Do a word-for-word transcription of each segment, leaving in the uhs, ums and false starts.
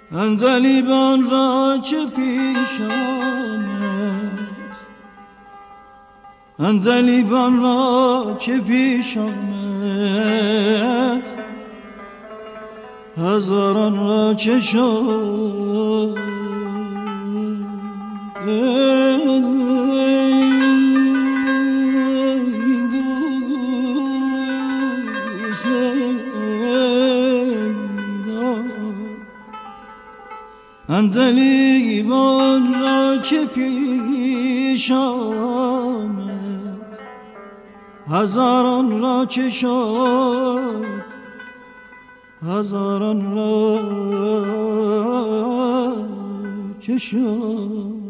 عندلیبان را چه پیش آمد، عندلیبان را چه پیش آمد، هزاران را چه شد. عندلیبان را چه پیش آمد، هزاران را چه شد، هزاران را چه شد.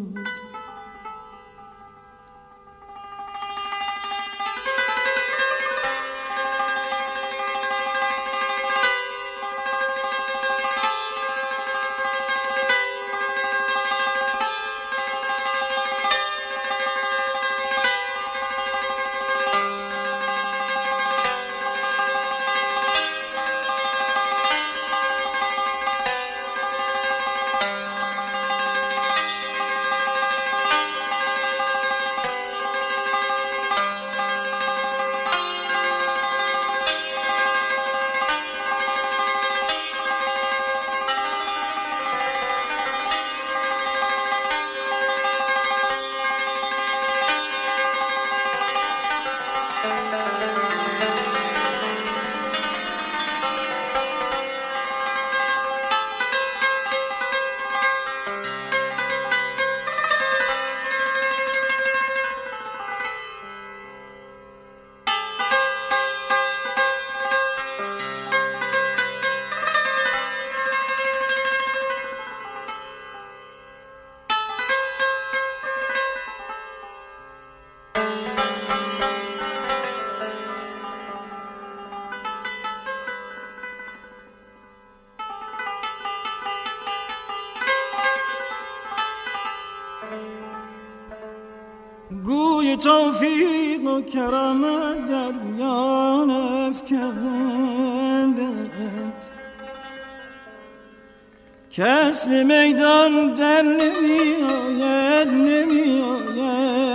گوی توفیق و کرمت در میان افکندند، کس به میدان در نمی آید نمی آید.